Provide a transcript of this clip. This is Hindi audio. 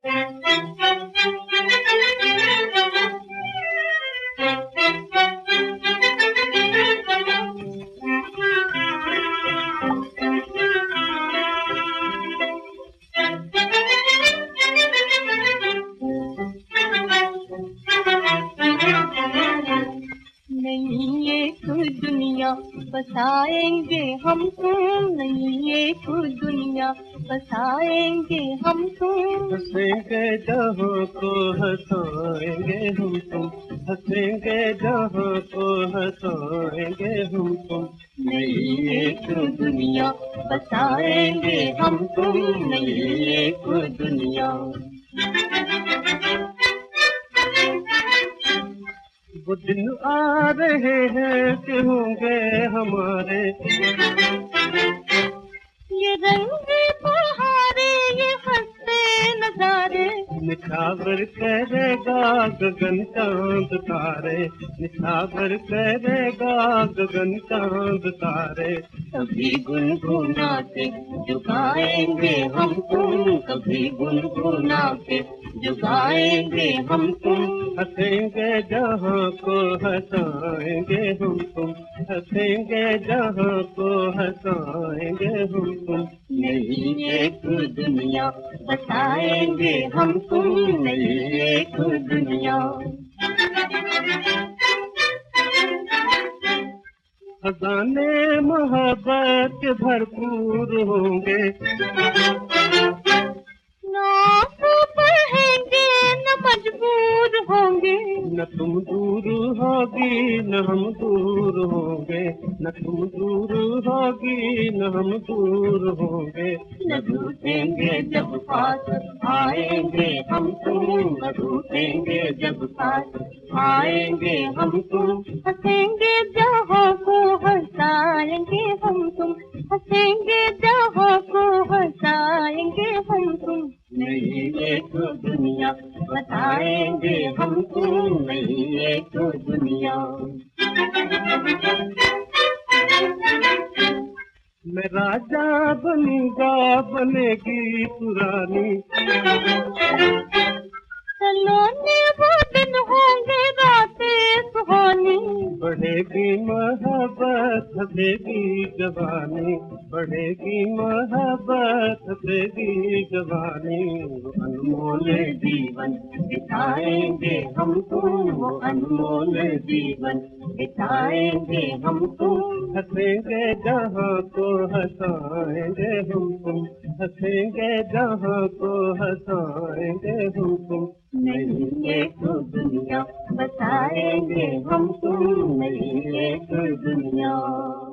नहीं एक दुनिया बसाएंगे हम तुम, नहीं एक दुनिया बसाएंगे हम तुम। हंसेंगे जहाँ को हंसाएंगे हम तुम, हंसेंगे जहाँ को हंसाएंगे हम तुम। नहीं एक दुनिया बसाएंगे हम तुम, नहीं एक दुनिया। वो दिन आ रहे हैं कि होंगे हमारे, ये रंगे बहारे, ये हंसते नजारे। निछावर करेगा गगन चांद तारे, निछावर करेगा गगन चांद तारे। कभी गुनगुना के जुगाएंगे हम तुम, कभी गुनगुना के जुगाएंगे हम तुम। हंसेंगे जहाँ को हंसाएंगे हम तुम, हंसेंगे जहाँ को हंसाएंगे हम तुम। नहीं एक दुनिया बताएंगे हम तुम, नहीं एक दुनिया। खजाने मोहब्बत के भरपूर होंगे, ना तो पढ़ेंगे न मजबूर होंगे। न तुम दूर होगी न हम दूर होंगे, न तुम दूर होगी न हम दूर होंगे। न रूठेंगे जब पास आएंगे हम तुम, न रूठेंगे जब पास आएंगे हम तुम। हंसेंगे जहाँ को हंसाएंगे हम तुम, हंसेंगे जहाँ को हंसाएंगे हम तुम। नहीं एक दुनिया बताएंगे हम तुम, नहीं एक दुनिया। मैं राजा बनूंगा बनेगी पुरानी, सलोने वो दिन होंगे रातें सुहानी। बढ़ेगी मोहब्बत हंसेगी जवानी, बढ़ेगी मोहब्बत हंसेगी जवानी। अनमोल जीवन बिताएंगे हम तुम, वो अनमोल जीवन बिताएंगे हम तुम। हंसेंगे जहाँ को हंसाएंगे हम तुम, हंसेंगे जहाँ को हंसाएंगे हम तुम। नहीं एक दुनिया बताएंगे हम तुम, नहीं एक दुनिया।